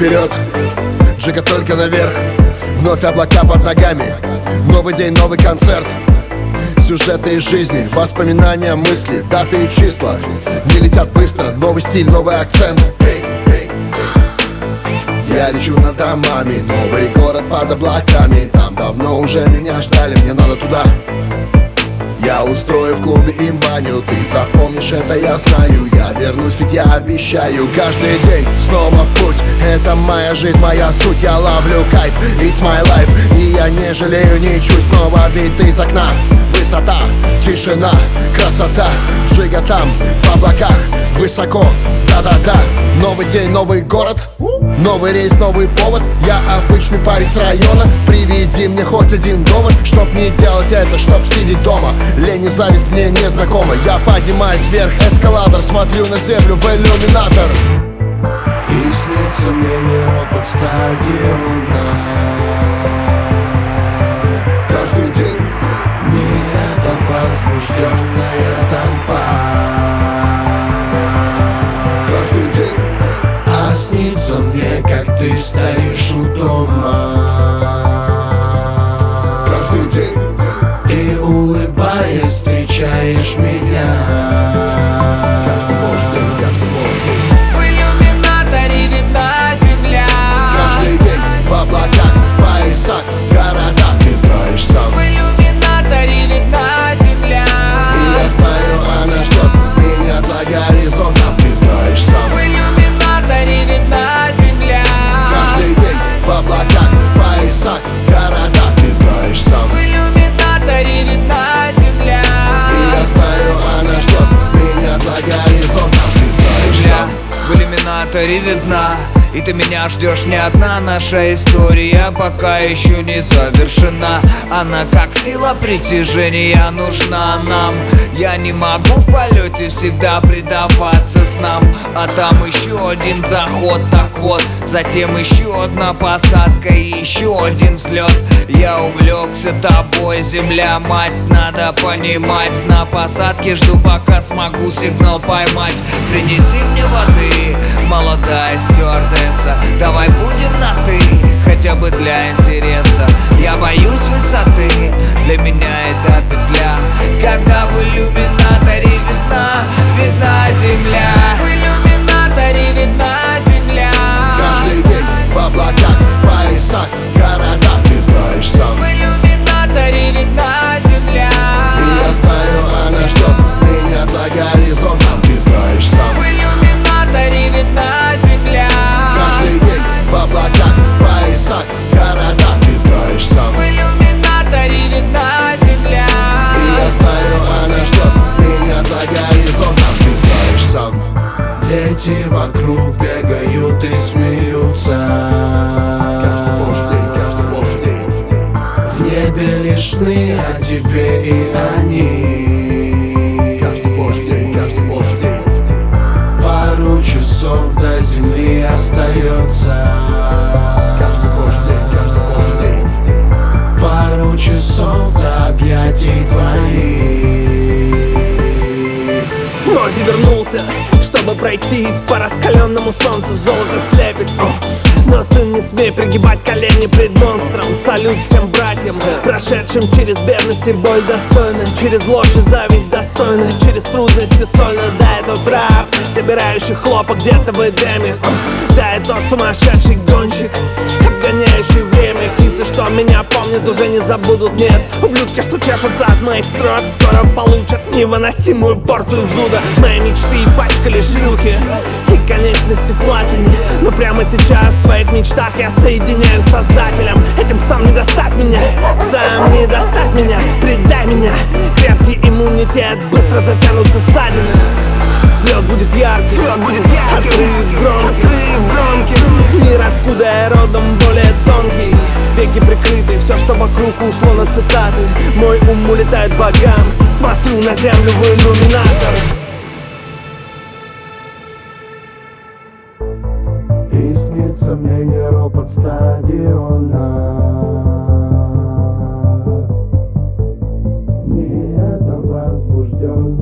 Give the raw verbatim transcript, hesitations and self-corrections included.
вперед, джига только наверх. Вновь облака под ногами, новый день, новый концерт. Сюжеты из жизни, воспоминания, мысли, даты и числа не летят быстро, новый стиль, новый акцент. Я лечу над домами, новый город под облаками. Там давно уже меня ждали, мне надо туда. Я устрою в клубе им баню, ты запомнишь это, я знаю. Я вернусь, ведь я обещаю. Каждый день снова в путь, это моя жизнь, моя суть. Я ловлю кайф, it's my life, и я не жалею ничуть. Снова вид из окна, высота, тишина, красота. Джига там, в облаках, высоко, да-да-да. Новый день, новый город, новый рейс, новый повод. Я обычный парень с района, приведи мне хоть один довод. Чтоб не делать это, чтоб сидеть дома. Лень и зависть мне не знакома. Я поднимаюсь вверх, эскалатор, смотрю на землю в иллюминатор. И снится мне не ропот стадиона. Каждый день не эта возбужденная толпа. Каждый день а снится мне, как ты стоишь у дома. Каждый день и улыбаясь встречаешь меня. Каждый божий день, каждый божий день. В иллюминаторе видна земля. Каждый день в облаках, поясах, города. Ты знаешь сам. В иллюминаторе видна земля. И я знаю, она ждет меня за горизонтом. Ты знаешь сам. В иллюминаторе видна земля. Каждый день в облаках, поясах, города. Ты знаешь сам. В иллюминаторе видна земля. И я знаю, она ждет меня за горизонтом. Ты знаешь Земля сам. в иллюминаторе видна, и ты меня ждешь не одна. Наша история пока еще не завершена. Она как сила притяжения нужна нам. Я не могу в полете всегда предаваться снам. А там еще один заход, так вот. Затем еще одна посадка и еще один взлет. Я увлекся тобой, земля, мать. Надо понимать, на посадке жду, пока смогу сигнал поймать. Принеси мне воды, молодая стюардесса. Давай будем на ты, хотя бы для интереса. Я боюсь высоты, для меня это петля. Когда в иллюминаторе видна, видна земля. В иллюминаторе видна земля. Каждый день в облаках, поясах, города. Ты знаешь сам. В иллюминаторе видна земля. И я знаю, она ждет меня за горизонтом. Ты знаешь сам. В иллюминаторе видна земля. Каждый день в облаках, поясах, города. Ты знаешь сам. В иллюминаторе видна земля. И я знаю, она ждет меня за горизонтом. Ты знаешь сам. Дети вокруг бегают и смеются. Каждый божий день, каждый божий день. В небе лишь сны о тебе и они. Каждый божий день, каждый божий день. Пару часов до земли остается. Каждый божий день, каждый божий день. Пару часов до объятий твоих. Мози вернулся, чтобы пройтись по раскаленному солнцу. Золото слепит, о. Но, сын, не смей пригибать колени пред монстром. Салют всем братьям, прошедшим через бедность и боль достойно. Через ложь и зависть достойно. Через трудности сольно. Да, этот рэп, собирающий хлопок где-то в Эдеме. Да, и тот сумасшедший гонщик, обгоняющий время. Кисы, что меня помнят, уже не забудут, нет. Ублюдки, что чешутся от моих строк, скоро получат невыносимую порцию зуда. Мои мечты пачкали шлюхи и конечности в платине. Но прямо сейчас в своих мечтах я соединяюсь с Создателем. Этим сам не достать меня, сам не достать меня. Предай меня, крепкий иммунитет, быстро затянутся ссадины. Взлет будет яркий, отрыв громкий. Мир, откуда я родом, более тонкий. Веки прикрыты, все, что вокруг ушло на цитаты. Мой ум улетает богам, смотрю на землю в иллюминатор. И снится мне не ропот стадиона. Не эта возбужденная